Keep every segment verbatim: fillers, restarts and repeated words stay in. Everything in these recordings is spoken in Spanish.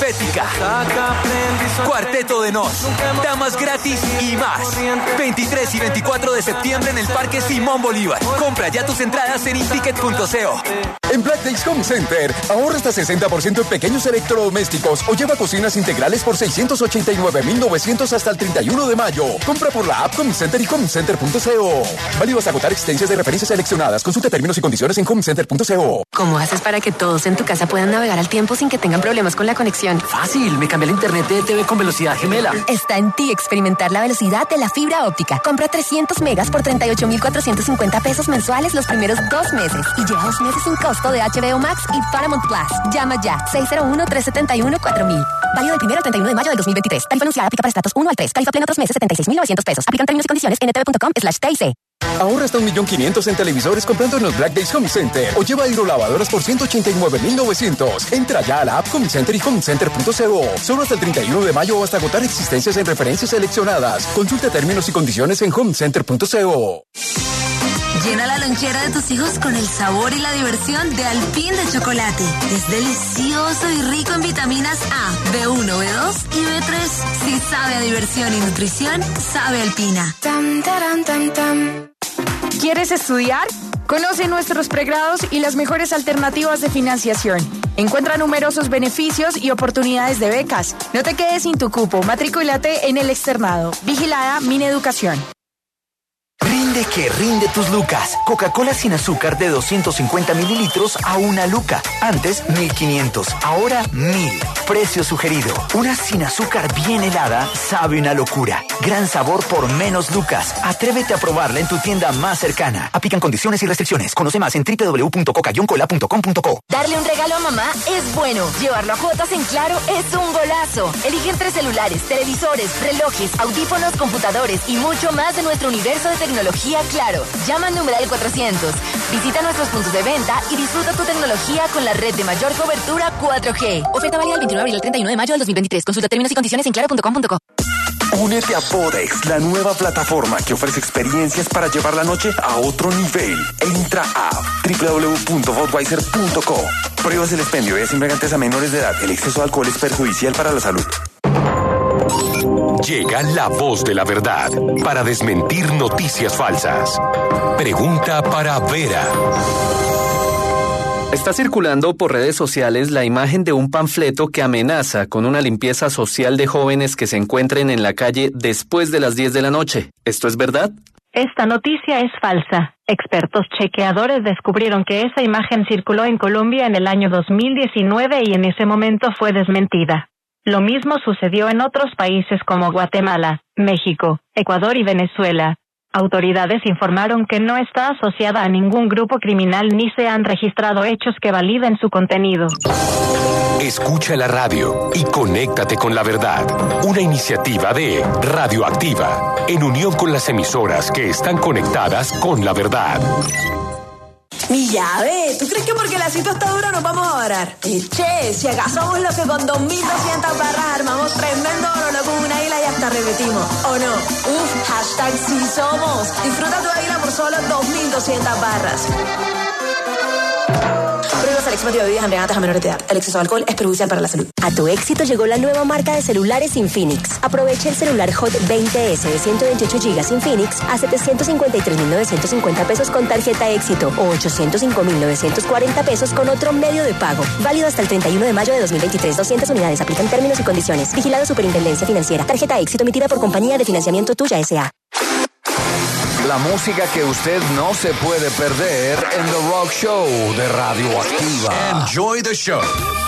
Helvética, Cuarteto de Nos, Damas Gratis y más. veintitrés y veinticuatro de septiembre en el Parque Simón Bolívar. Compra ya tus entradas en inticket punto co. En Black Days Home Center, ahorra hasta sesenta por ciento en pequeños electrodomésticos o lleva cocinas integrales por seiscientos ochenta y nueve mil novecientos hasta el treinta y uno de mayo. Compra por la app Home Center y home center punto co. Válido hasta agotar existencias de referencias seleccionadas. Consulta términos y condiciones en home center punto co. ¿Cómo haces para que todos en tu casa puedan navegar al tiempo sin que tengan problemas con la conexión? Fácil, me cambié el internet de T V con velocidad gemela. Está en ti experimentar la velocidad de la fibra óptica. Compra trescientos megas por treinta y ocho mil cuatrocientos cincuenta pesos mensuales los primeros dos meses y lleva dos meses sin costo de H B O Max y Paramount Plus. Llama ya, seis cero uno, tres siete uno, cuatro mil. Válido del primero al treinta y uno de mayo del dos mil veintitrés. Tarifa anunciada aplica para estratos uno al tres. Tarifa plena otros meses, setenta y seis mil novecientos pesos. Aplican términos y condiciones en ntv.com slash TIC. Ahorra hasta un millón quinientos en televisores comprando en los Black Days Home Center o lleva hidrolavadoras por ciento ochenta y nueve mil novecientos. Entra ya a la app Home Center y home center punto co. Solo hasta el treinta y uno de mayo o hasta agotar existencias en referencias seleccionadas. Consulta términos y condiciones en home center punto co. Llena la lonchera de tus hijos con el sabor y la diversión de Alpine de chocolate. Es delicioso y rico en vitaminas A, B uno, B dos y B tres. Si sabe a diversión y nutrición, sabe Alpina. Tam, taran, tam, tam. ¿Quieres estudiar? Conoce nuestros pregrados y las mejores alternativas de financiación. Encuentra numerosos beneficios y oportunidades de becas. No te quedes sin tu cupo. Matrículate en el externado. Vigilada Mineducación. Rinde que rinde tus lucas. Coca-Cola sin azúcar de doscientos cincuenta mililitros a una luca. Antes mil quinientos, ahora mil. Precio sugerido. Una sin azúcar bien helada sabe una locura. Gran sabor por menos lucas. Atrévete a probarla en tu tienda más cercana. Aplican condiciones y restricciones. Conoce más en doble u doble u doble u punto coca guion cola punto com punto co. Darle un regalo a mamá es bueno. Llevarlo a cuotas en Claro es un golazo. Elige entre celulares, televisores, relojes, audífonos, computadores y mucho más de nuestro universo de tecnología Claro. Llama al numeral cuatrocientos. Visita nuestros puntos de venta y disfruta tu tecnología con la red de mayor cobertura cuatro G. Oferta válida del veintinueve de abril al treinta y uno de mayo del dos mil veintitrés. Consulta términos y condiciones en claro punto com punto co. Únete a Vodex, la nueva plataforma que ofrece experiencias para llevar la noche a otro nivel. Entra a doble u doble u doble u punto budweiser punto co. Prohíbas el expendio de embriagantes a menores de edad. El exceso de alcohol es perjudicial para la salud. Llega la voz de la verdad para desmentir noticias falsas. Pregunta para Vera. Está circulando por redes sociales la imagen de un panfleto que amenaza con una limpieza social de jóvenes que se encuentren en la calle después de las diez de la noche. ¿Esto es verdad? Esta noticia es falsa. Expertos chequeadores descubrieron que esa imagen circuló en Colombia en el año dos mil diecinueve y en ese momento fue desmentida. Lo mismo sucedió en otros países como Guatemala, México, Ecuador y Venezuela. Autoridades informaron que no está asociada a ningún grupo criminal ni se han registrado hechos que validen su contenido. Escucha la radio y conéctate con la verdad. Una iniciativa de Radioactiva, en unión con las emisoras que están conectadas con la verdad. Mi llave, ¿tú crees que porque la cita está dura nos vamos a varar? Eh, che, si acaso somos los que con dos mil doscientas barras armamos tremendo oro con una isla y hasta repetimos, ¿o no? Uf, hashtag sí somos. Disfruta tu águila por solo dos mil doscientas barras. Prohíbas el expendio de bebidas embriagantes a menores de edad. El exceso de alcohol es perjudicial para la salud. A tu éxito llegó la nueva marca de celulares Infinix. Aprovecha el celular Hot veinte ese de ciento veintiocho gigas Infinix a setecientos cincuenta y tres mil novecientos cincuenta pesos con tarjeta éxito o ochocientos cinco mil novecientos cuarenta pesos con otro medio de pago. Válido hasta el treinta y uno de mayo de dos mil veintitrés. doscientas unidades. Aplican términos y condiciones. Vigilado Superintendencia Financiera. Tarjeta éxito emitida por Compañía de Financiamiento Tuya S A La música que usted no se puede perder en The Rock Show de Radioactiva. Enjoy the show.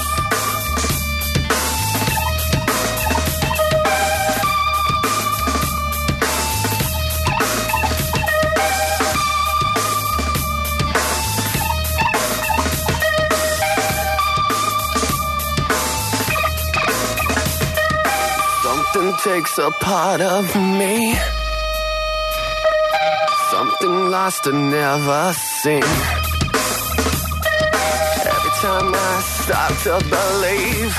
Something takes a part of me. Something lost and never seen. Every time I start to believe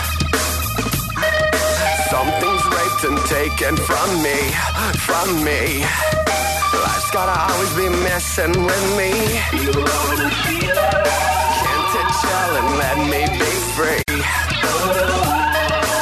something's raped and taken from me, from me. Life's gotta always be messing with me. Can't it chill and let me be free?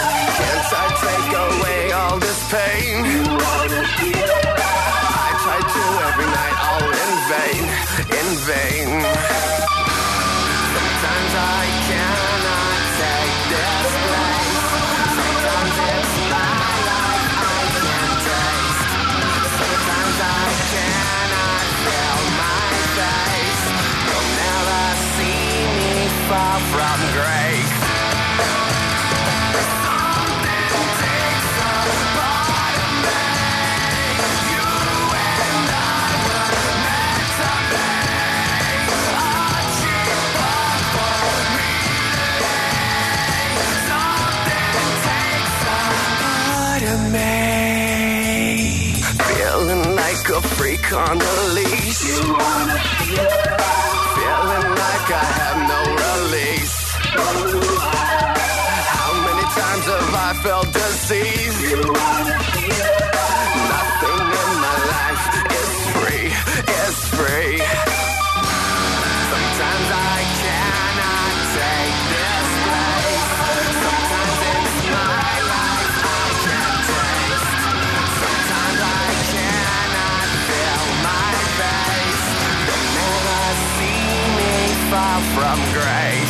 back on the leash. Feeling like I have no release. How many times have I felt deceived? Nothing in my life is free, is free. Sometimes I cannot take this place. Sometimes it's my life I can't taste. Sometimes I cannot feel my face. They never see me far from grace.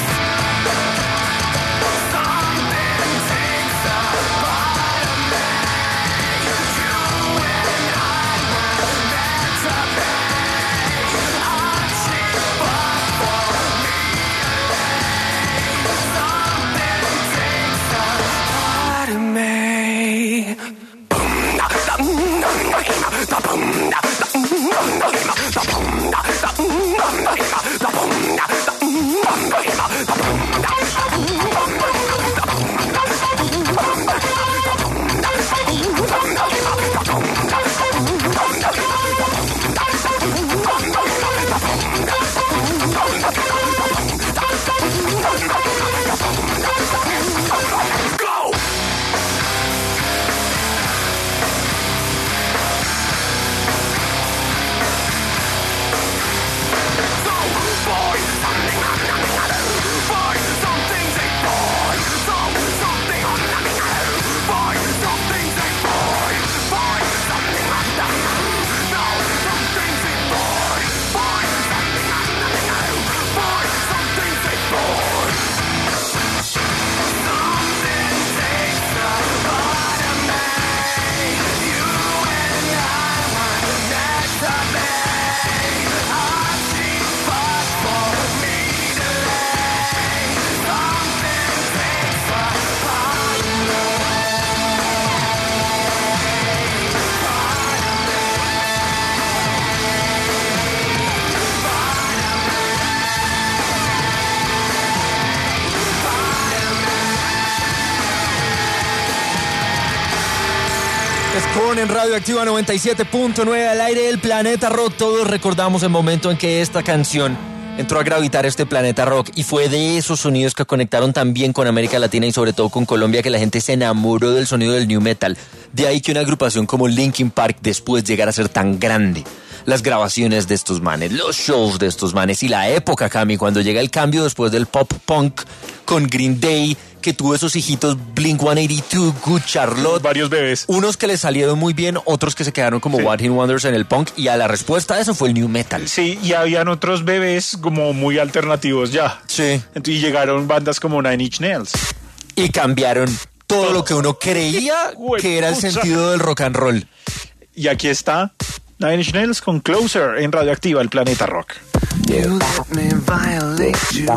En Radioactiva noventa y siete punto nueve al aire del Planeta Rock. Todos recordamos el momento en que esta canción entró a gravitar este Planeta Rock y fue de esos sonidos que conectaron también con América Latina y sobre todo con Colombia, que la gente se enamoró del sonido del new metal. De ahí que una agrupación como Linkin Park después llegara a ser tan grande. Las grabaciones de estos manes, los shows de estos manes y la época, Cami, cuando llega el cambio después del pop punk con Green Day, que tuvo esos hijitos Blink ciento ochenta y dos, Good Charlotte. Varios bebés. Unos que les salieron muy bien, otros que se quedaron como sí. One Hit Wonders en el punk, y a la respuesta a eso fue el new metal. Sí, y habían otros bebés como muy alternativos ya. Sí. Y llegaron bandas como Nine Inch Nails. Y cambiaron todo lo que uno creía que era el sentido del rock and roll. Y aquí está Nine Inch Nails con Closer en Radioactiva, el Planeta Rock. You let me violate you.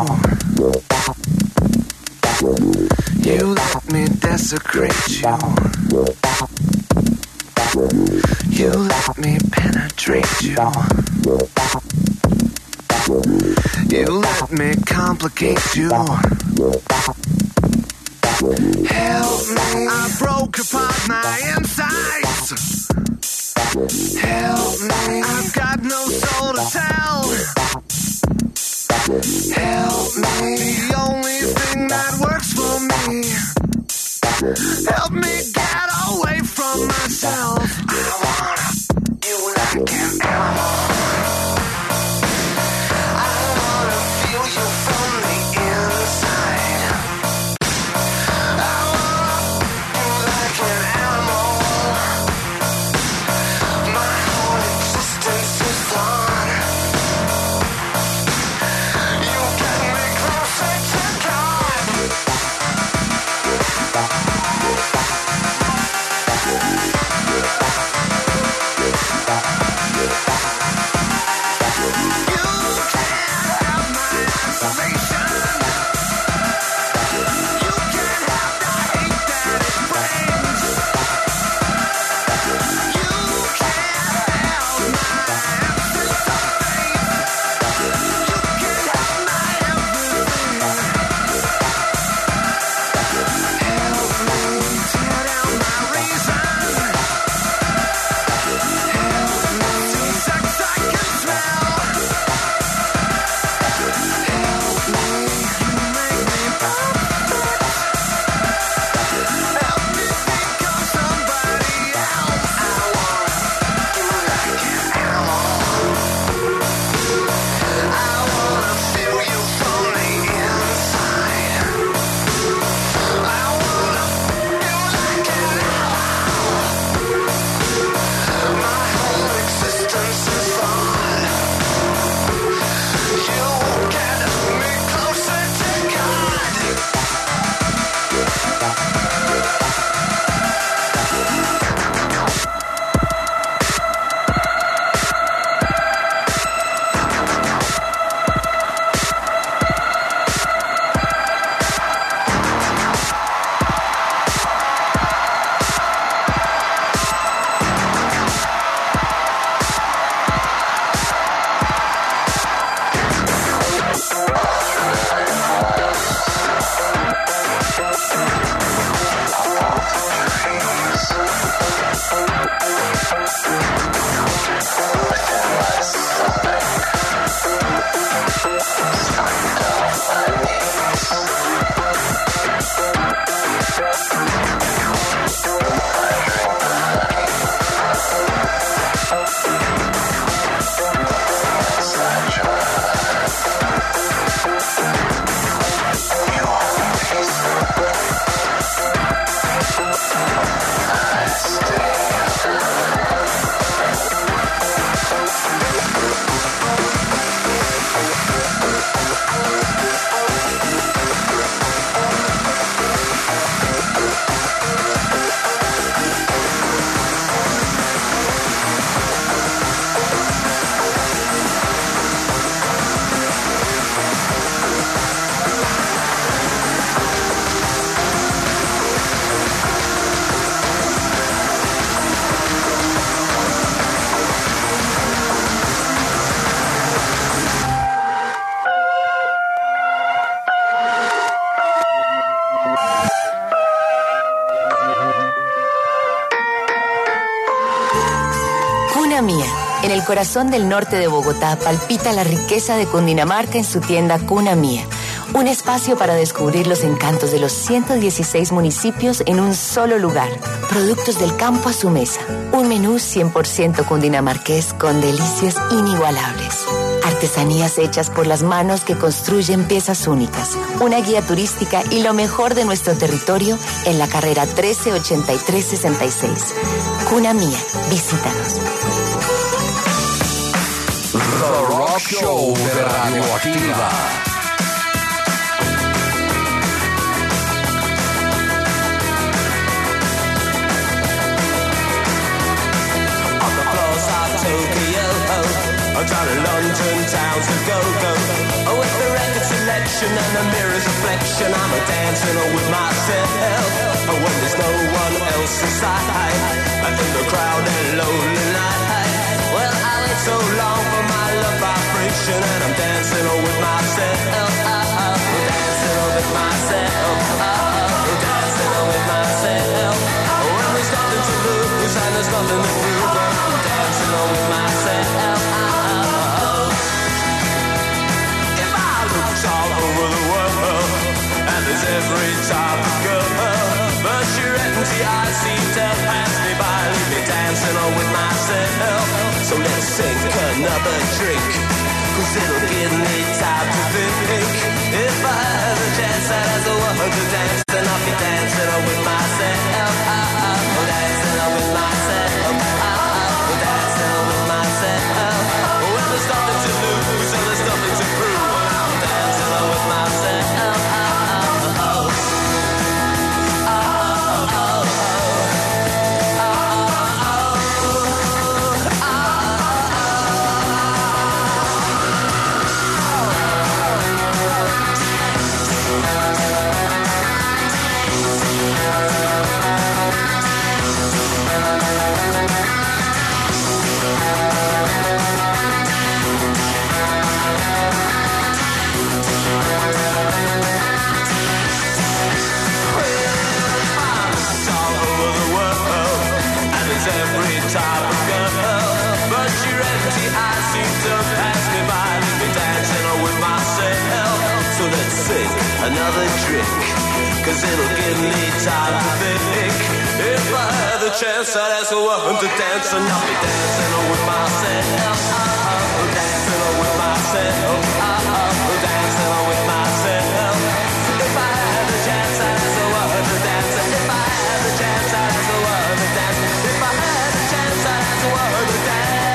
You let me desecrate you. You let me penetrate you. You let me complicate you. Help me, I broke apart my insides. Help me, I've got no soul to tell. Help me, the only thing that works for me. Help me get away from myself. I wanna you like an animal. I wanna feel you from the inside. I wanna you like an animal. My whole existence is on. Yeah. En el corazón del norte de Bogotá palpita la riqueza de Cundinamarca en su tienda Cuna Mía. Un espacio para descubrir los encantos de los ciento dieciséis municipios en un solo lugar. Productos del campo a su mesa. Un menú cien por ciento cundinamarqués con delicias inigualables. Artesanías hechas por las manos que construyen piezas únicas. Una guía turística y lo mejor de nuestro territorio en la carrera trece ochenta y tres sesenta y seis. Cuna Mía, visítanos. The Rock Show de Radioactiva. I'm down in London town's a go-go. Oh, with the record selection and the mirror's reflection, I'm a dancing with myself. Oh, when there's no one else inside, in the crowded lonely night. Well, I wait so long for my love vibration, and I'm dancing with myself. Oh, dancing with myself. Oh, dancing with myself. Oh, when there's nothing to lose and there's nothing to prove, I'm dancing with myself. All over the world, and there's every type of girl, but your empty eyes seem to pass me by, leave me dancing on with myself. So let's sink another drink, cause it'll give me time to think. If I had a chance that as a woman to dance, then I'll be dancing on with myself. Oh, dancing on with myself. Oh, dancing on with myself. When there's nothing to lose and there's nothing to prove, with myself. Oh, oh, oh, oh, type of girl, but your empty eyes seem to pass me by, leave me dancing with myself. So let's sink another drink, cause it'll give me time to think. If I had the chance I'd ask a woman to dance, and I'll be dancing with myself. Oh, dancing with myself. Oh, dancing with myself. If I had the chance I'd ask a woman to dance. If I had the chance I'd ask a woman to dance. If I had the chance I'd ask a woman to dance.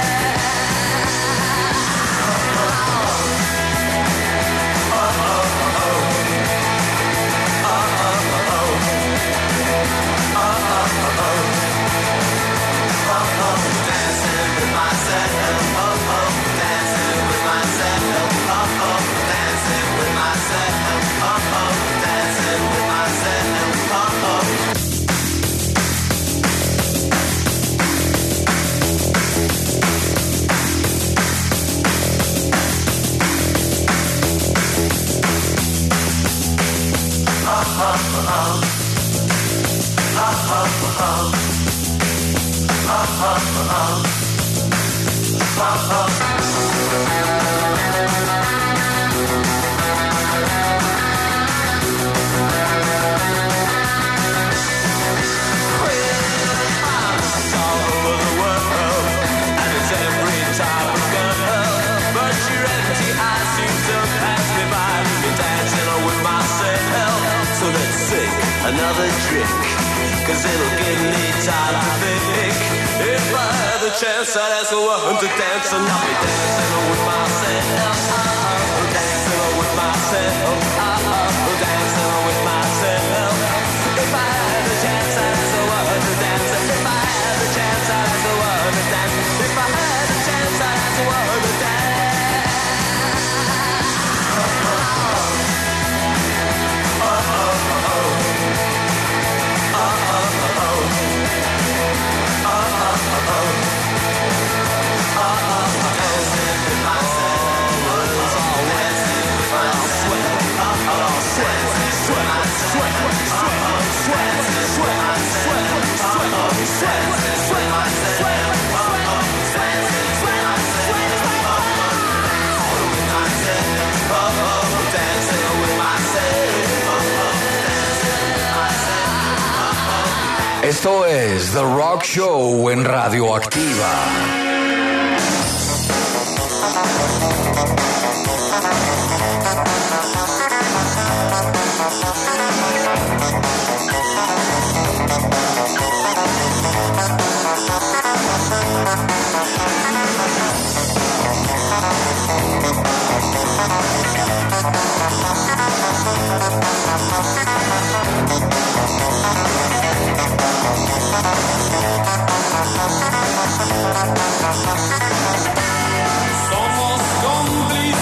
Oh, oh, oh, oh. Oh, oh, oh, oh. Oh, oh, oh, oh. Oh, oh, dancing with myself. Oh, oh, dancing with myself. Oh, oh, dancing with myself. Oh, oh, dancing with myself. Oh, oh. Another drink, cause it'll give me time to think. If I had the chance I'd ask a woman to dance, and I'll be dancing with myself. Oh, dancing with myself. Oh, dancing with myself. If I had the chance I'd ask a woman to dance. If I had the chance I'd ask a woman to dance. If I had the chance I'd ask a woman to dance. Oh, oh, oh. Dancing with myself. Esto es The Rock Show en Radioactiva. Somos cómplices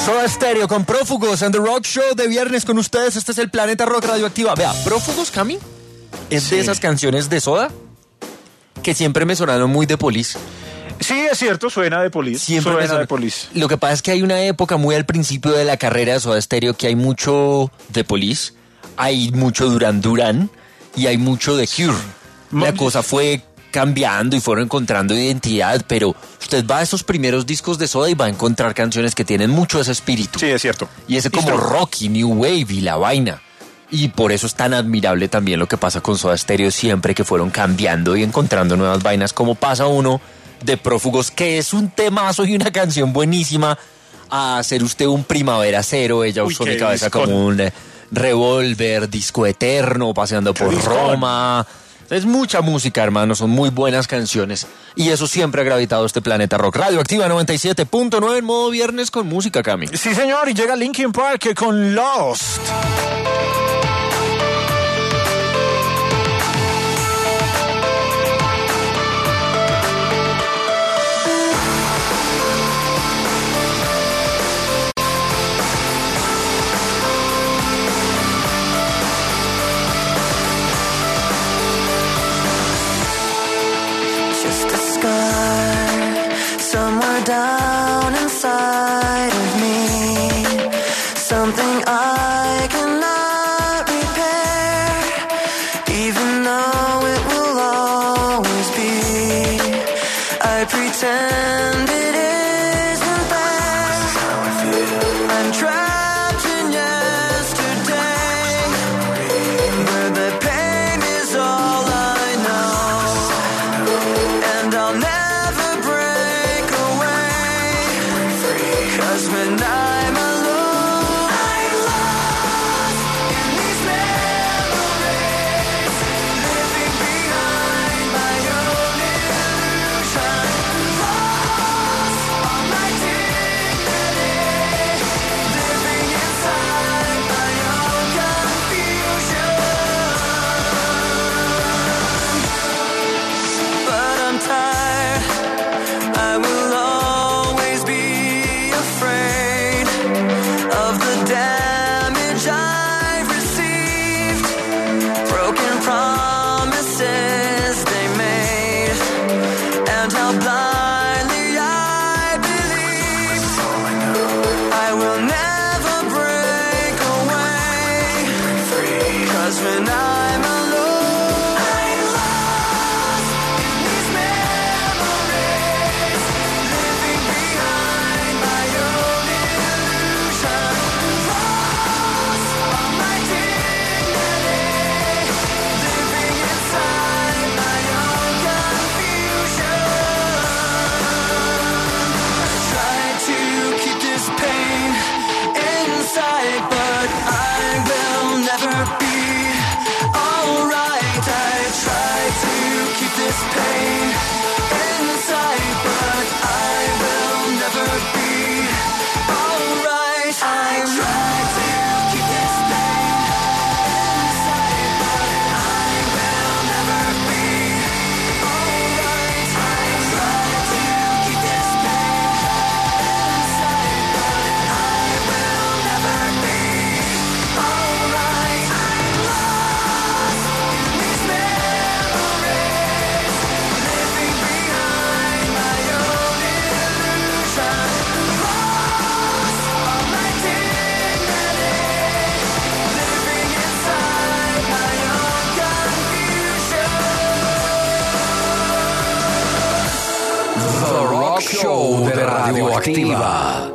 Soda Stereo con Prófugos en The Rock Show de viernes con ustedes. Este es el Planeta Rock Radioactiva. Vea, Prófugos, Cami, es sí. de esas canciones de Soda que siempre me sonaron muy de Police. Sí, es cierto, suena de Police. Siempre suena suena de Police. Lo que pasa es que hay una época muy al principio de la carrera de Soda Stereo que hay mucho de Police, hay mucho Duran Duran y hay mucho de Cure. La cosa fue cambiando y fueron encontrando identidad, pero usted va a esos primeros discos de Soda y va a encontrar canciones que tienen mucho ese espíritu. Sí, es cierto. Y ese como rocky, new wave y la vaina. Y por eso es tan admirable también lo que pasa con Soda Stereo siempre que fueron cambiando y encontrando nuevas vainas, como pasa uno de Prófugos, que es un temazo y una canción buenísima, a hacer usted un Primavera Cero. Ella usó mi cabeza discón. Como un eh, revólver, disco eterno, paseando por discón. Roma. Es mucha música, hermano, son muy buenas canciones. Y eso siempre ha gravitado este Planeta Rock. Radioactiva noventa y siete punto nueve en modo viernes con música, Cami. Sí, señor, y llega Linkin Park con Lost. Somewhere down inside of me, something I cannot repair, even though it will always be. I pretend it isn't there. I'm trapped in yesterday, where the pain is all I know, and I'll never when I'm alone, I'm lost in these memories, living behind my own illusion, lost all my dignity, living inside my own confusion. But I'm tired, I will always be afraid of the damage I've received, broken promises they made, and how blindly I believed. I will never break away, 'cause when I'm alone, I'm lost in these memories, living behind my own illusion, lost all my dignity, living inside my own confusion. I try to keep this pain inside, but I will never be alright. I try to keep this pain inside, but I will never be alright. I try to keep this pain inside, but I will never be alright. I try to keep this pain inside, but I will never be alright. I'm lost in these memories, living behind my own illusion, lost all my dignity, living inside my own confusion. The Rock Show de Radioactiva.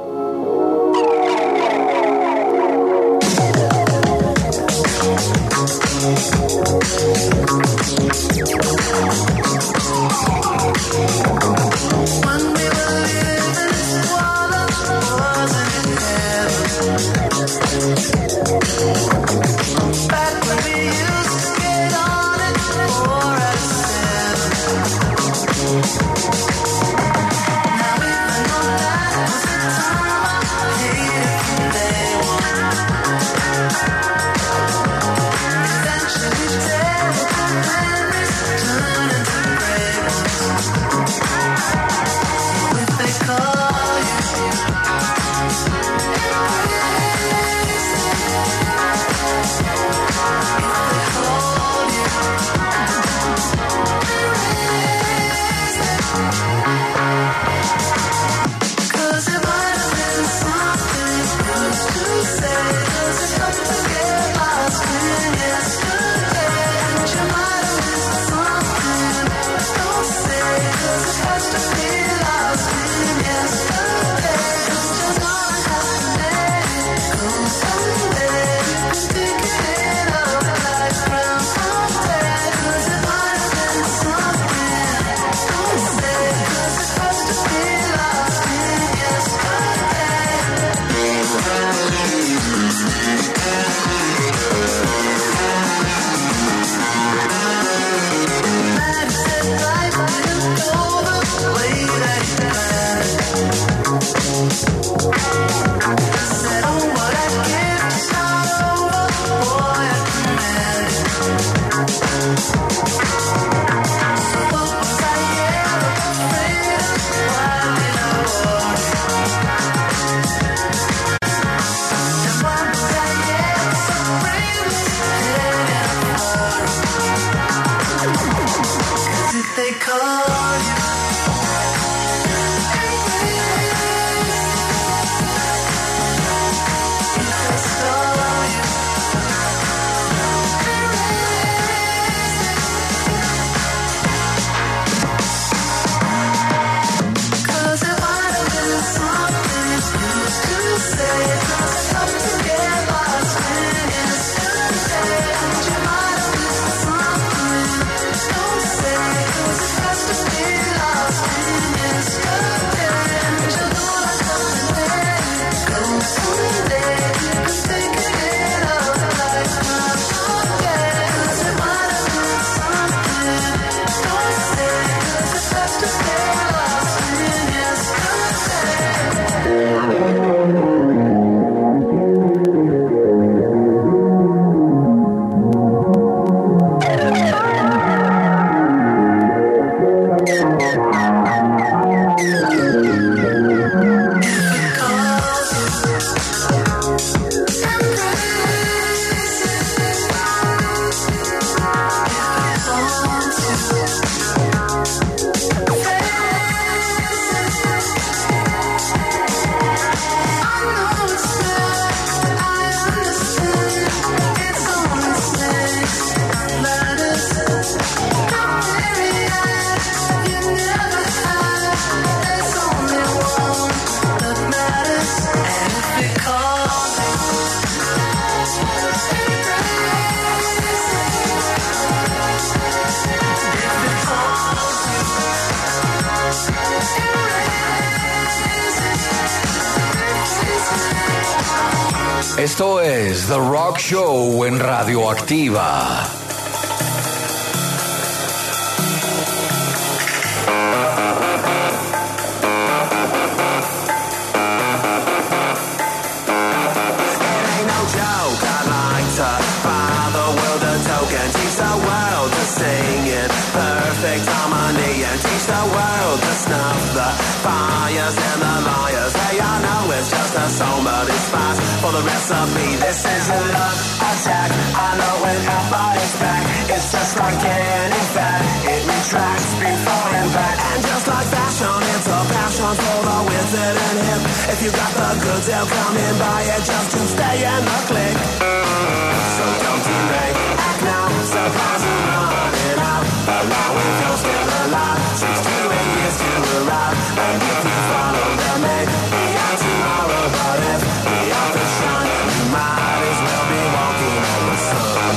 When we were living in squalor, wasn't it heaven? Back when we used to skate on it, four out of seven. Now even though that was the time. Esto es The Rock Show en Radioactiva. Perfect harmony and teach the world to snuff the fires and the liars. Hey, I know it's just a song, but it's fast for the recipe. This is a love attack. I know whenever it's back, it's just like any fat. It retracts before and back. And just like fashion, it's a passion for the wizard and hip. If you got the goods, they'll come in buy it just to stay in the click. So don't delay, act now, surprise and running out. Allow it, you're still alive. Six to eight years to arrive. And if you follow the man, be out tomorrow. But if the author's shining, you might as well be walking on the sun.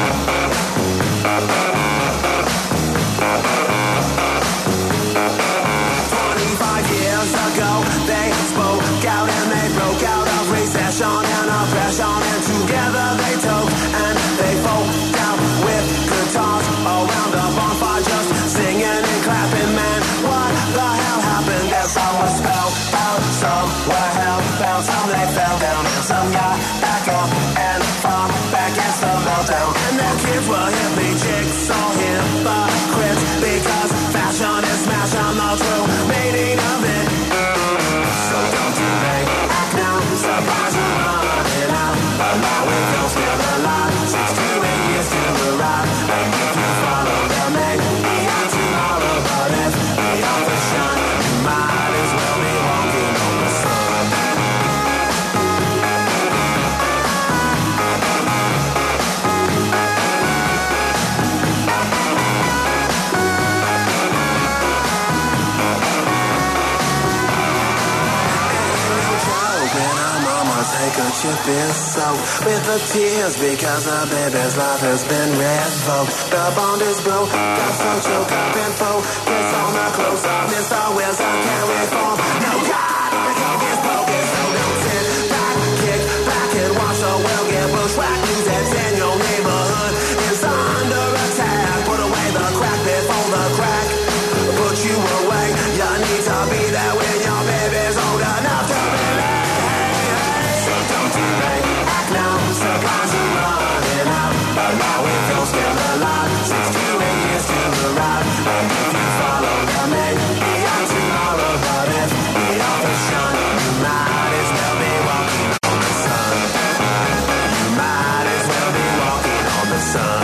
Twenty-five years ago, they spoke out and they broke out of recession and oppression. And together they took and they folk out with guitars around the bonfire, just singing and clapping. Man, what the hell happened? Guess I was spelled out. Some were hellbound, some they fell down, and some got back up and fought back against the meltdown. And their kids were hippie chicks or hypocrites, because fashion is smashing the true meaning of it. So don't delay, act now, surprise and running out. Allow it, you're still alive. Six to eight years to arrive. And if you follow the man, be out tomorrow. But if the author's shining, you might as well be walking on the sun. Take a chip is soaked with the tears because the baby's life has been revoked. The bond is broke, got so choked up and focus on the close up. Mister Wilson can't reform. No God, the clock is broken, so don't sit back, kick back and watch the world get bushwhacked. News that's in your neighborhood is under attack. Put away the crack before the crack put you away. You need to be there when your baby's old enough to be there. Act now, surprise and running out. Allow it, you're still alive. Six to eight years to arrive. And if you follow the man, be out tomorrow. But if the author's shining, you might as well be walking on the sun. You might as well be walking on the sun.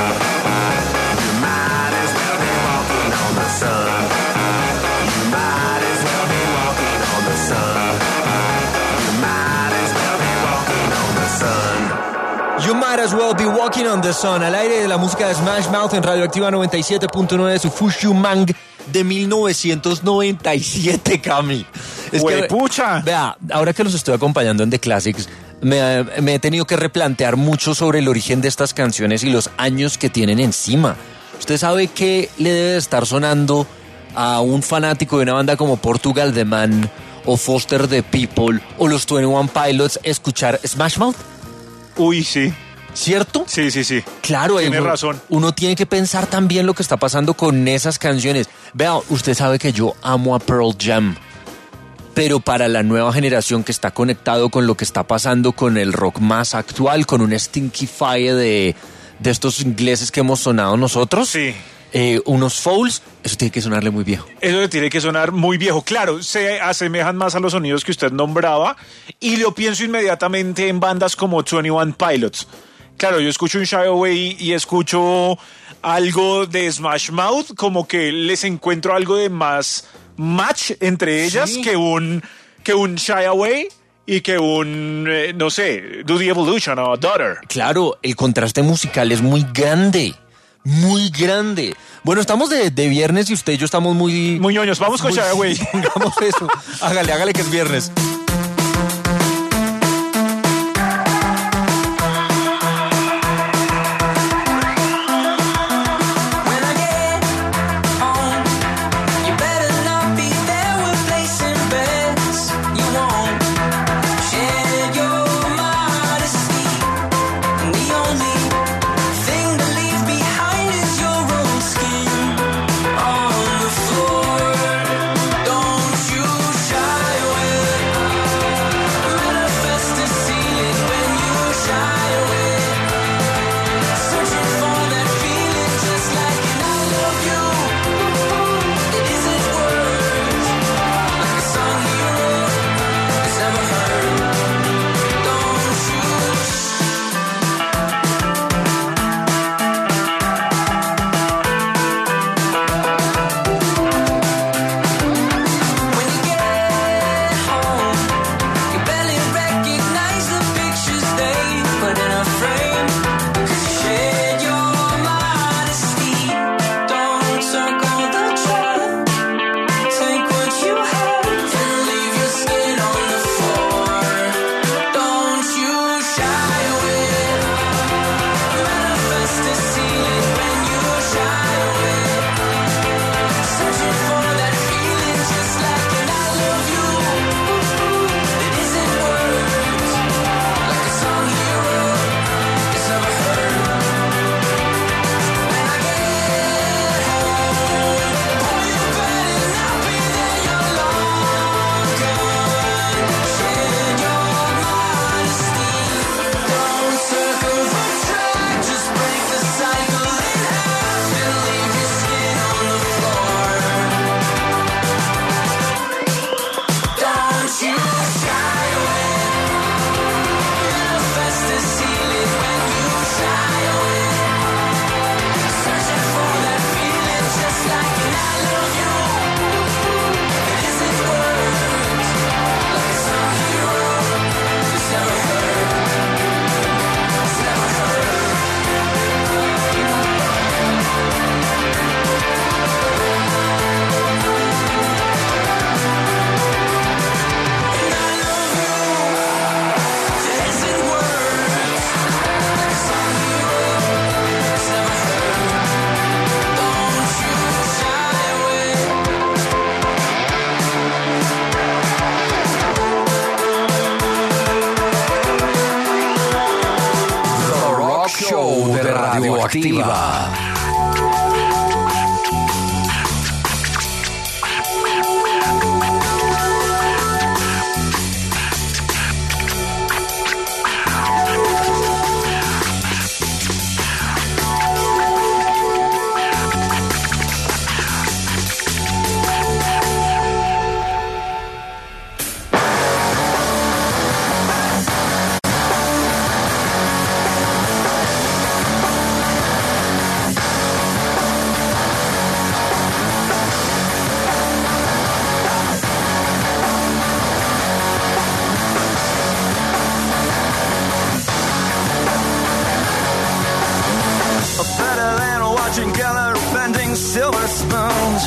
You might as well be walking on the sun. You might as well be walking on the sun. You might as well be walking on the sun. You might as well be walking on the sun. Al aire de la música de Smash Mouth en Radioactiva noventa y siete punto nueve, su Fushu Mang de mil novecientos noventa y siete, Cami. Es que, ¡Huepucha! Vea, ahora que los estoy acompañando en The Classics, me, me he tenido que replantear mucho sobre el origen de estas canciones y los años que tienen encima. ¿Usted sabe qué le debe estar sonando a un fanático de una banda como Portugal The Man o Foster the People o los veintiuno Pilots escuchar Smash Mouth? Uy, sí. ¿Cierto? Sí, sí, sí. Claro, tiene uno, razón. Uno tiene que pensar también lo que está pasando con esas canciones. Vea, usted sabe que yo amo a Pearl Jam, pero para la nueva generación que está conectado con lo que está pasando con el rock más actual, con un Stinky Fire de, de estos ingleses que hemos sonado nosotros, sí. eh, unos Fouls, eso tiene que sonarle muy viejo. Eso le tiene que sonar muy viejo. Claro, se asemejan más a los sonidos que usted nombraba y lo pienso inmediatamente en bandas como veintiuno Pilots. Claro, yo escucho un Shy Away y escucho algo de Smash Mouth, como que les encuentro algo de más match entre ellas, sí, que un que un Shy Away y que un, eh, no sé, Do the Evolution o Daughter. Claro, el contraste musical es muy grande, muy grande. Bueno, estamos de, de viernes y usted y yo estamos muy... Muy ñoños, vamos con Shy Away. Pongamos eso, hágale, hágale que es viernes. Share your modesty. Radioactiva. Better than watching Keller bending silver spoons.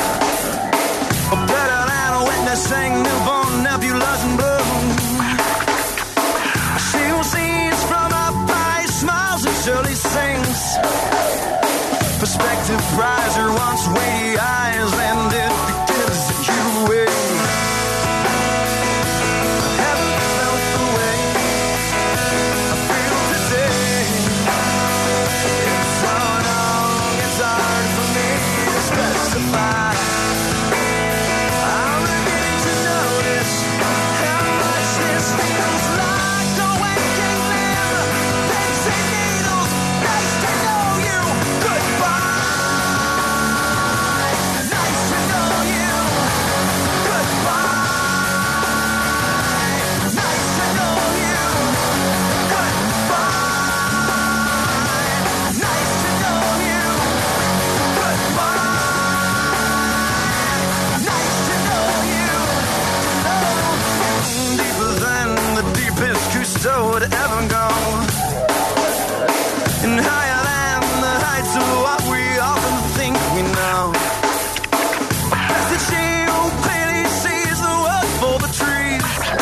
Better than witnessing newborn nebulas in bloom. She sees from up high, smiles and surely sings. Perspective prize her once weighty eyes, and it gives you away. I haven't felt the way I feel today. It's so long, it's hard for me to specify. I'm beginning to notice how much this feels like a waking man. Pins and needles, nice to know you. Goodbye. Nice to know you. Goodbye. Nice to know you. Goodbye. Nice to know you. Goodbye. Nice to know you. To know deeper than the deepest Cousteau would ever go, and higher than the heights of what we often think we know. Best that she who clearly sees the wood for the trees,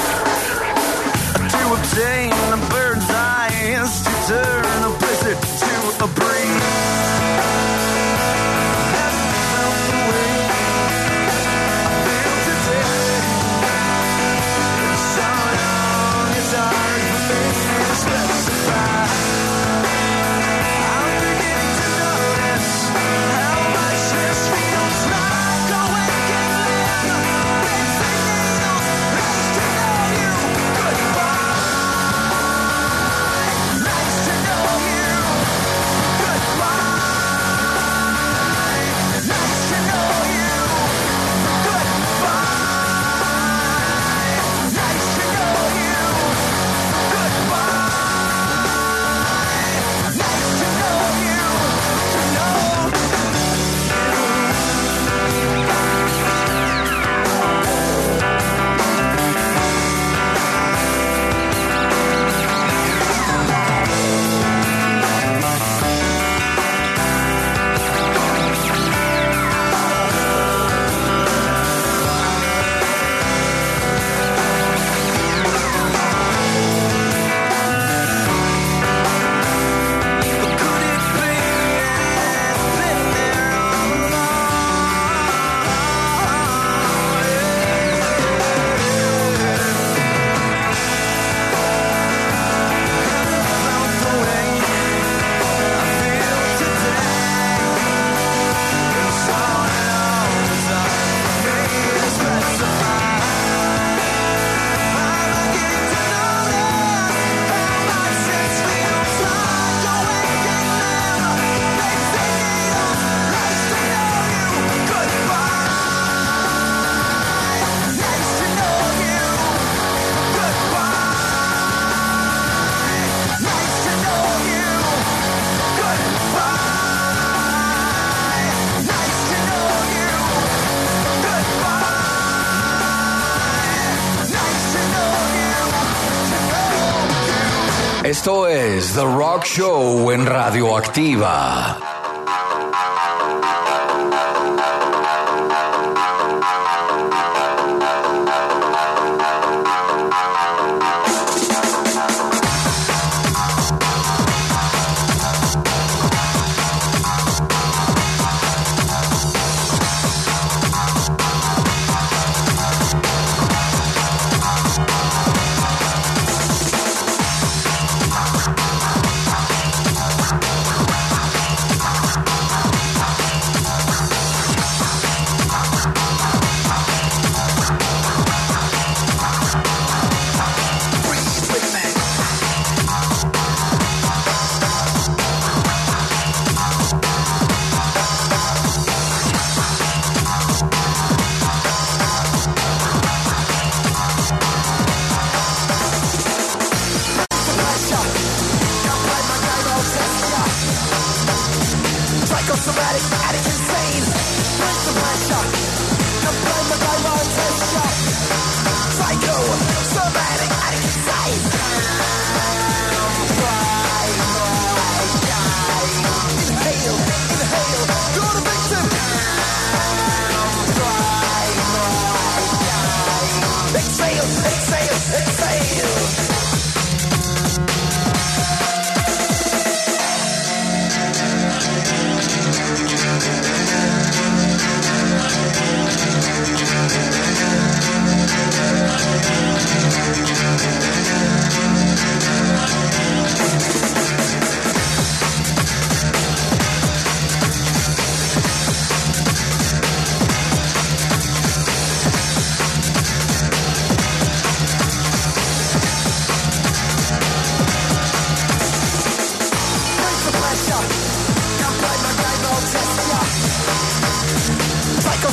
to obtain a bird's eye is to turn a blizzard to a breeze. Haven't felt the way I feel today. It's so long, it's hard for me to specify. I'm beginning to notice how much this feels like a waking man. Pins and needles, nice to know you. Goodbye. Nice to know you. Goodbye. Nice to know you. Goodbye. Nice to know you. Goodbye. Nice to know you. To know. Could it be it's been there all along? Felt the way I feel today. It's so long, it's hard for me to specify. I'm beginning to notice how much this feels like a waking man. Pins and needles, nice to know you. Goodbye. Nice to know you. Goodbye. Nice to know you. Goodbye. Nice to know you. Goodbye. Nice to know you. To know. Esto es The Rock Show en Radioactiva.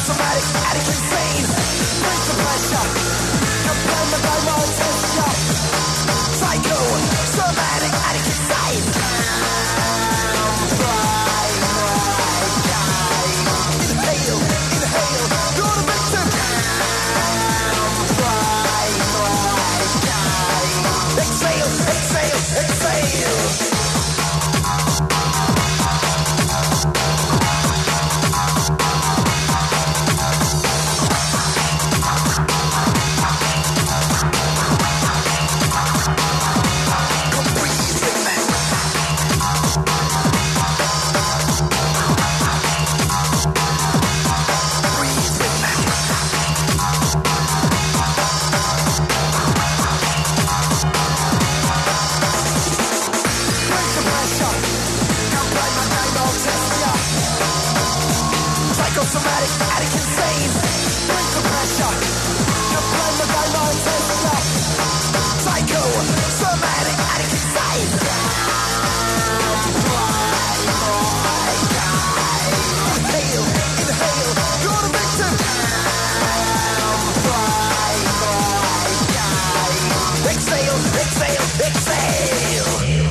Psychosomatic, addict, insane. Brings the pressure. Come play my game, I'll test ya. Psycho, somatic, addict, insane. Inhale, inhale, you're the victim. Exhale, exhale, exhale. Psychosomatic, addict, insane. Brings the pressure. Come play my game, I'll test ya. Psycho, somatic, addict, insane. Inhale, inhale, you're the victim. Exhale, exhale, exhale.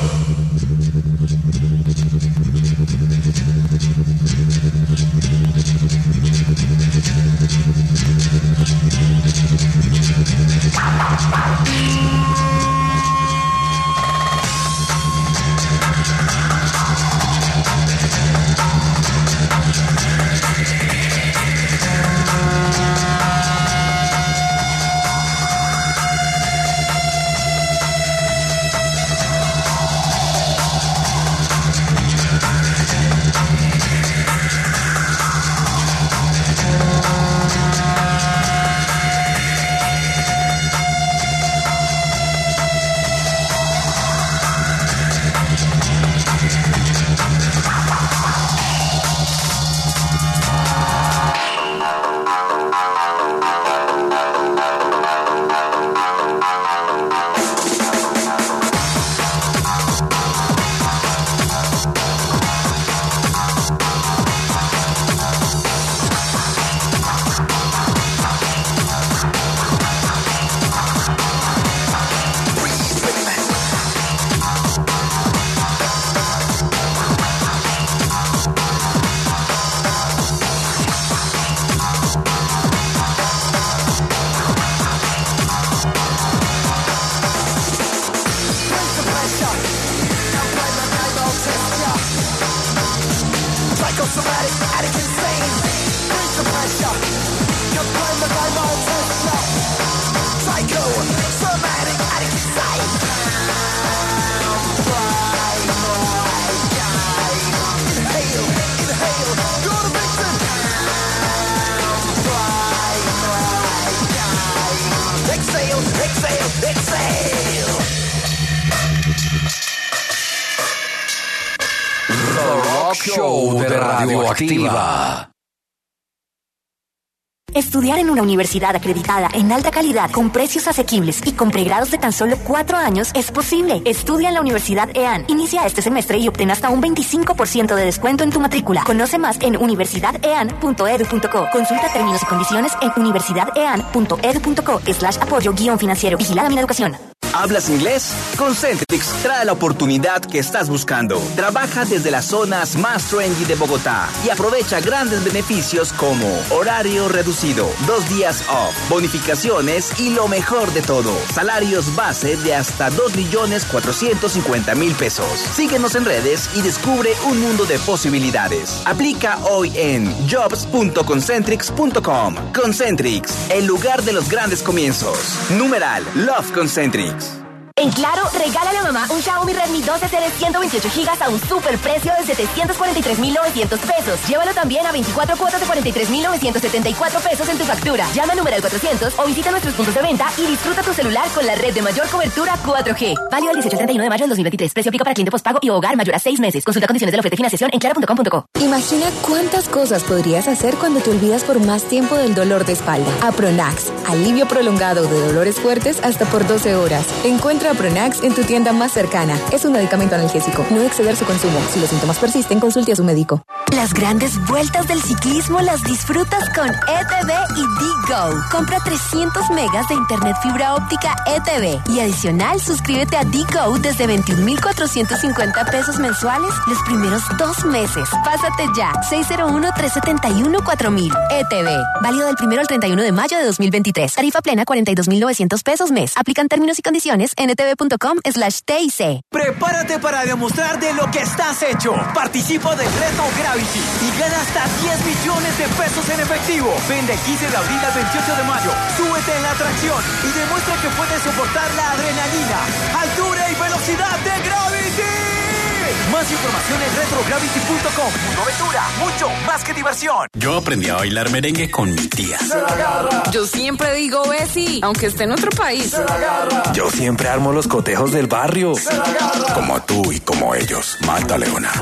Psychosomatic, addict, insane. Brings the pressure. Come play my game, I'll test ya. Psycho, somatic, addict, insane. Inhale, inhale, you're the victim. Exhale, exhale, exhale. The Rock Show de Radioactiva. Estudiar en una universidad acreditada en alta calidad, con precios asequibles y con pregrados de tan solo cuatro años es posible. Estudia en la Universidad E A N. Inicia este semestre y obtén hasta un veinticinco por ciento de descuento en tu matrícula. Conoce más en universidad e a n punto e d u punto co. Consulta términos y condiciones en universidadean.edu.co slash apoyo guión financiero. Vigilada Mineducación. ¿Hablas inglés? Concentrix trae la oportunidad que estás buscando. Trabaja desde las zonas más trendy de Bogotá y aprovecha grandes beneficios como horario reducido, dos días off, bonificaciones y lo mejor de todo, salarios base de hasta dos millones cuatrocientos cincuenta mil pesos. Síguenos en redes y descubre un mundo de posibilidades. Aplica hoy en jobs punto concentrix punto com. Concentrix, el lugar de los grandes comienzos. Numeral Love Concentrix. En Claro, regálale a mamá un Xiaomi Redmi doce C de ciento veintiocho gigas a un super precio de setecientos cuarenta y tres mil novecientos pesos. Llévalo también a veinticuatro cuotas de cuarenta y tres mil novecientos setenta y cuatro pesos en tu factura. Llama al numeral cuatrocientos o visita nuestros puntos de venta y disfruta tu celular con la red de mayor cobertura cuatro G. Válido el dieciocho al treinta y uno de mayo del dos mil veintitrés. Precio aplica para cliente postpago y hogar mayor a seis meses. Consulta condiciones de la oferta de financiación en claro punto com punto co. Imagina cuántas cosas podrías hacer cuando te olvidas por más tiempo del dolor de espalda. Apronax, alivio prolongado de dolores fuertes hasta por doce horas. Encuentra Apronax en tu tienda más cercana. Es un medicamento analgésico. No exceder su consumo. Si los síntomas persisten, consulte a su médico. Las grandes vueltas del ciclismo las disfrutas con E T V y D-Go. Compra trescientos megas de internet fibra óptica E T V y adicional suscríbete a D-Go desde veintiún mil cuatrocientos cincuenta pesos mensuales los primeros dos meses. Pásate ya. seis cero uno, tres siete uno, cuatro mil. E T V. Válido del primero al treinta y uno de mayo de dos mil veintitrés. Tarifa plena cuarenta y dos mil novecientos pesos mes. Aplican términos y condiciones en etv.com slash TIC. Prepárate para demostrar de lo que estás hecho. Participa del reto Gravity y gana hasta diez millones de pesos en efectivo. Ven del quince de abril al veintiocho de mayo. Súbete en la atracción y demuestra que puedes soportar la adrenalina, altura y velocidad de Gravity. Más información en retrogravity punto com. Una aventura, mucho más que diversión. Yo aprendí a bailar merengue con mi tía. Yo siempre digo Bessie, aunque esté en otro país. Yo siempre armo los cotejos del barrio. Como tú y como ellos. Malta Leona.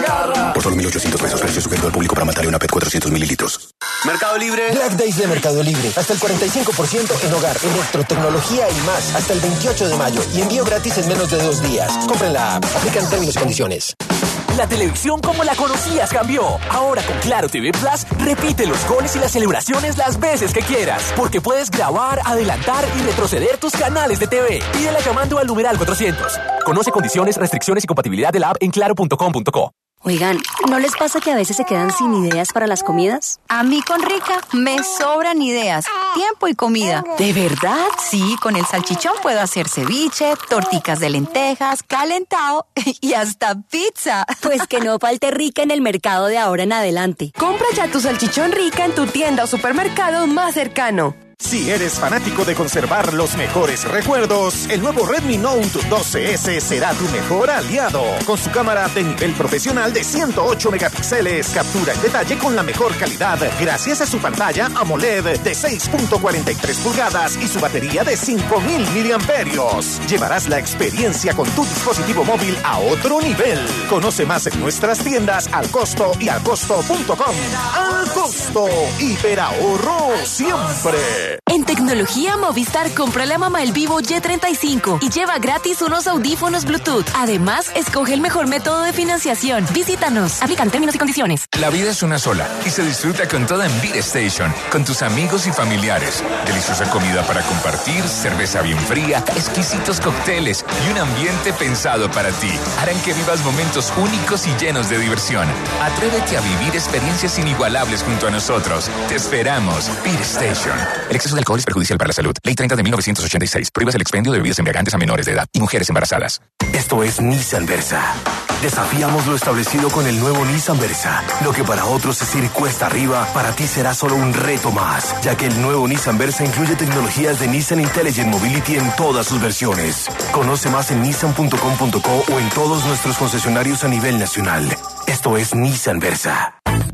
Por solo mil ochocientos pesos, precio sujeto al público para Malta Leona P E T cuatrocientos mililitros. Mercado Libre. Black Days de Mercado Libre. Hasta el cuarenta y cinco por ciento en hogar, electrotecnología y más. Hasta el veintiocho de mayo. Y envío gratis en menos de dos días. Compren la app. Aplican términos y condiciones. La televisión como la conocías cambió. Ahora con Claro T V Plus, repite los goles y las celebraciones las veces que quieras. Porque puedes grabar, adelantar y retroceder tus canales de T V. Pídela llamando al numeral cuatrocientos. Conoce condiciones, restricciones y compatibilidad de la app en claro punto com punto co. Oigan, ¿no les pasa que a veces se quedan sin ideas para las comidas? A mí con Rica me sobran ideas, tiempo y comida. ¿De verdad? Sí, con el salchichón puedo hacer ceviche, torticas de lentejas, calentado y hasta pizza. Pues que no falte Rica en el mercado de ahora en adelante. Compra ya tu salchichón Rica en tu tienda o supermercado más cercano. Si eres fanático de conservar los mejores recuerdos, el nuevo Redmi Note doce ese será tu mejor aliado. Con su cámara de nivel profesional de ciento ocho megapíxeles, captura el detalle con la mejor calidad gracias a su pantalla AMOLED de seis punto cuarenta y tres pulgadas y su batería de cinco mil miliamperios. Llevarás la experiencia con tu dispositivo móvil a otro nivel. Conoce más en nuestras tiendas Al Costo y alcosto punto com. Al Costo, hiperahorro siempre. En tecnología Movistar, cómprale a mamá el Vivo Y treinta y cinco y lleva gratis unos audífonos Bluetooth. Además, escoge el mejor método de financiación. Visítanos. Aplican términos y condiciones. La vida es una sola y se disfruta con toda en Beat Station, con tus amigos y familiares. Deliciosa comida para compartir, cerveza bien fría, exquisitos cócteles y un ambiente pensado para ti. Harán que vivas momentos únicos y llenos de diversión. Atrévete a vivir experiencias inigualables junto a nosotros. Te esperamos. Beat Station. El exceso de alcohol es perjudicial para la salud. Ley treinta de mil novecientos ochenta y seis. Prohíbes el expendio de bebidas embriagantes a menores de edad y mujeres embarazadas. Esto es Nissan Versa. Desafiamos lo establecido con el nuevo Nissan Versa. Lo que para otros es ir cuesta arriba, para ti será solo un reto más, ya que el nuevo Nissan Versa incluye tecnologías de Nissan Intelligent Mobility en todas sus versiones. Conoce más en nissan punto com punto co o en todos nuestros concesionarios a nivel nacional. Esto es Nissan Versa.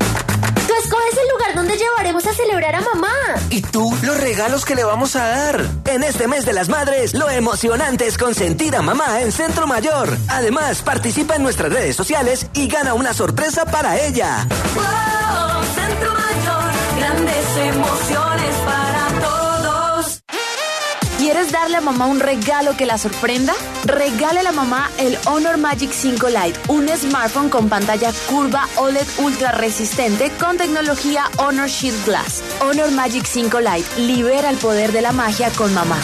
Tú escoges el lugar donde llevaremos a celebrar a mamá. ¿Y tú los regalos que le vamos a dar? En este mes de las madres, lo emocionante es consentir a mamá en Centro Mayor. Además, participa en nuestras redes sociales y gana una sorpresa para ella. Wow, Centro Mayor, grandes emociones para todos. ¿Quieres darle a mamá un regalo que la sorprenda? Regálale a mamá el Honor Magic cinco Lite, un smartphone con pantalla curva O L E D ultra resistente con tecnología Honor Shield Glass. Honor Magic cinco Lite, libera el poder de la magia con mamá.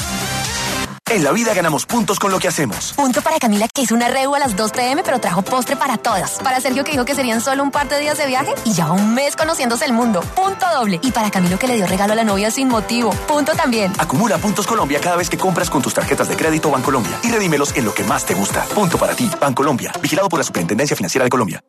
En la vida ganamos puntos con lo que hacemos. Punto para Camila, que hizo una reu a las dos pe eme, pero trajo postre para todas. Para Sergio, que dijo que serían solo un par de días de viaje y ya un mes conociéndose el mundo. Punto doble. Y para Camilo, que le dio regalo a la novia sin motivo. Punto también. Acumula puntos Colombia cada vez que compras con tus tarjetas de crédito Bancolombia y redímelos en lo que más te gusta. Punto para ti, Bancolombia. Vigilado por la Superintendencia Financiera de Colombia.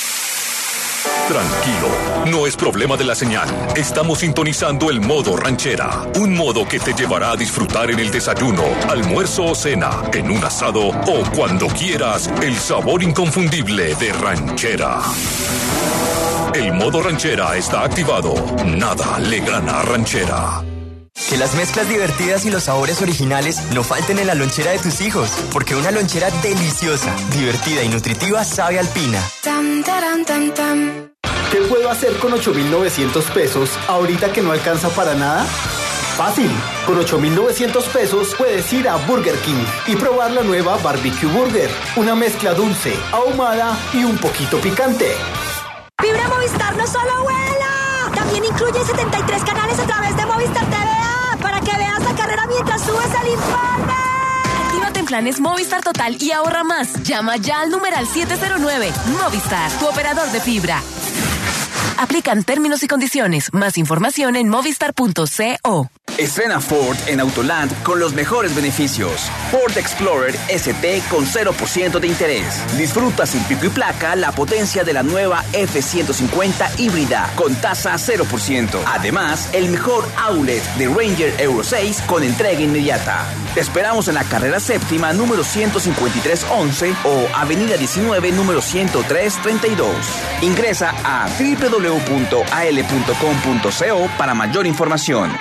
Tranquilo, no es problema de la señal. Estamos sintonizando el modo ranchera, un modo que te llevará a disfrutar en el desayuno, almuerzo o cena, en un asado o cuando quieras el sabor inconfundible de ranchera. El modo ranchera está activado. Nada le gana a ranchera. Que las mezclas divertidas y los sabores originales no falten en la lonchera de tus hijos, porque una lonchera deliciosa, divertida y nutritiva sabe alpina. Tam, taran, tam, tam. ¿Qué puedo hacer con ocho mil novecientos pesos ahorita que no alcanza para nada? Fácil, con ocho mil novecientos pesos puedes ir a Burger King y probar la nueva Barbecue Burger, una mezcla dulce, ahumada y un poquito picante. Fibra Movistar no solo vuela, también incluye setenta y tres canales a través de Movistar T V A para que veas la carrera mientras subes el informe. Actívate en planes Movistar Total y ahorra más. Llama ya al numeral siete cero nueve. Movistar, tu operador de fibra. Aplican términos y condiciones. Más información en movistar punto co. Estrena Ford en Autoland con los mejores beneficios. Ford Explorer S T con cero por ciento de interés. Disfruta sin pico y placa la potencia de la nueva F ciento cincuenta híbrida con tasa cero por ciento. Además, el mejor outlet de Ranger Euro seis con entrega inmediata. Te esperamos en la carrera séptima número ciento cincuenta y tres once o avenida diecinueve número ciento tres treinta y dos. Ingresa a doble u doble u doble u punto a l punto com punto co para mayor información.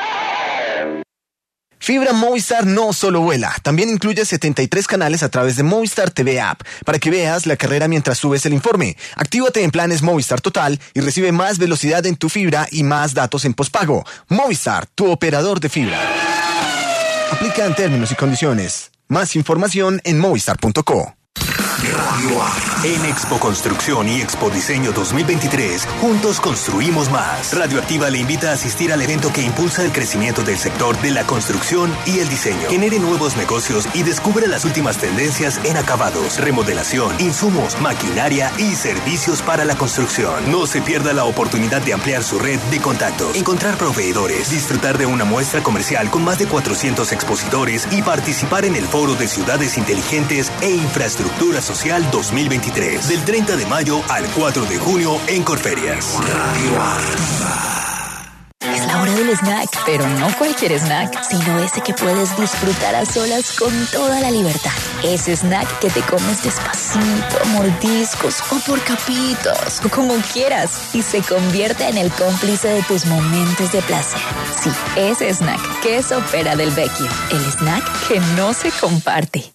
Fibra Movistar no solo vuela, también incluye setenta y tres canales a través de Movistar T V App para que veas la carrera mientras subes el informe. Actívate en planes Movistar Total y recibe más velocidad en tu fibra y más datos en pospago. Movistar, tu operador de fibra. Aplican términos y condiciones. Más información en movistar punto co. Radio A. En Expo Construcción y Expo Diseño dos mil veintitrés, juntos construimos más. Radioactiva le invita a asistir al evento que impulsa el crecimiento del sector de la construcción y el diseño. Genere nuevos negocios y descubre las últimas tendencias en acabados, remodelación, insumos, maquinaria y servicios para la construcción. No se pierda la oportunidad de ampliar su red de contactos, encontrar proveedores, disfrutar de una muestra comercial con más de cuatrocientos expositores y participar en el Foro de Ciudades Inteligentes e Infraestructura Social dos mil veintitrés, del treinta de mayo al cuatro de junio en Corferias. Radio Es la hora del snack, pero no cualquier snack, sino ese que puedes disfrutar a solas con toda la libertad. Ese snack que te comes despacito, mordiscos o por capitos, o como quieras, y se convierte en el cómplice de tus momentos de placer. Sí, ese snack que es Opera del Vecchio, el snack que no se comparte.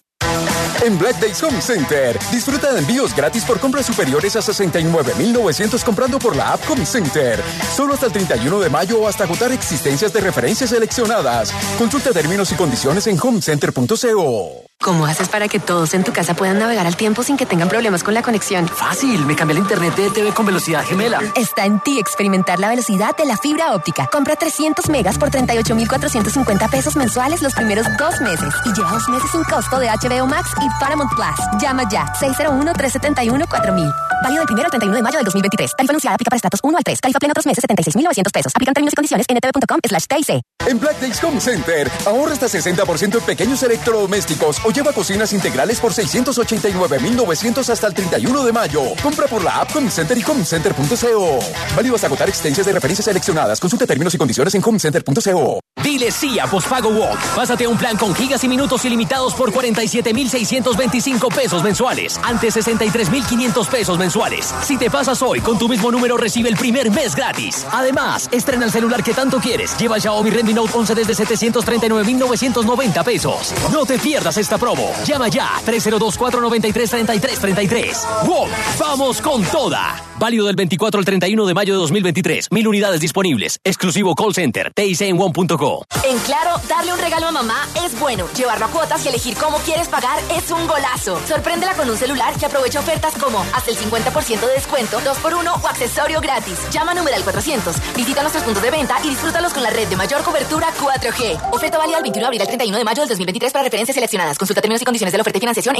En Black Days Home Center, disfruta de envíos gratis por compras superiores a sesenta y nueve mil novecientos comprando por la app Home Center. Solo hasta el treinta y uno de mayo o hasta agotar existencias de referencias seleccionadas. Consulta términos y condiciones en home center punto co. ¿Cómo haces para que todos en tu casa puedan navegar al tiempo sin que tengan problemas con la conexión? Fácil, me cambié el internet de T V con velocidad gemela. Está en ti experimentar la velocidad de la fibra óptica. Compra trescientos megas por treinta y ocho mil cuatrocientos cincuenta pesos mensuales los primeros dos meses y lleva dos meses sin costo de H B O Max y Paramount Plus. Llama ya, seis cero uno, tres siete uno, cuatro mil. Válido del primero al treinta y uno de mayo del dos mil veintitrés. Tarifa anunciada aplica para estratos uno al tres. Tarifa plena otros meses, setenta y seis mil novecientos pesos. Aplican términos y condiciones en etv punto com slash T I C. En Black Days Home Center, ahorra hasta sesenta por ciento en pequeños electrodomésticos o lleva cocinas integrales por seiscientos ochenta y nueve mil novecientos hasta el treinta y uno de mayo. Compra por la app Home Center y home center punto co. Válido hasta agotar existencias de referencias seleccionadas. Consulta términos y condiciones en home center punto co. Dile sí a Postpago Walk. Pásate a un plan con gigas y minutos ilimitados por cuarenta y siete mil seiscientos veinticinco pesos mensuales. Antes sesenta y tres mil quinientos pesos mensuales. Si te pasas hoy, con tu mismo número recibe el primer mes gratis. Además, estrena el celular que tanto quieres. Lleva Xiaomi Redmi Note once desde setecientos treinta y nueve mil novecientos noventa pesos. No te pierdas esta promo. Llama ya tres cero dos, cuatro nueve tres, tres tres tres tres. Walk, vamos con toda. Válido del veinticuatro al treinta y uno de mayo de dos mil veintitrés. Mil unidades disponibles. Exclusivo call center. T I C en one punto co. En Claro, darle un regalo a mamá es bueno. Llevarlo a cuotas y elegir cómo quieres pagar es un golazo. Sorpréndela con un celular que aprovecha ofertas como hasta el cincuenta por ciento de descuento, dos por uno o accesorio gratis. Llama a numeral cuatrocientos. Visita nuestros puntos de venta y disfrútalos con la red de mayor cobertura cuatro G. Oferta válida del veintiuno de abril al treinta y uno de mayo del dos mil veintitrés para referencias seleccionadas. Consulta términos y condiciones de la oferta y financiación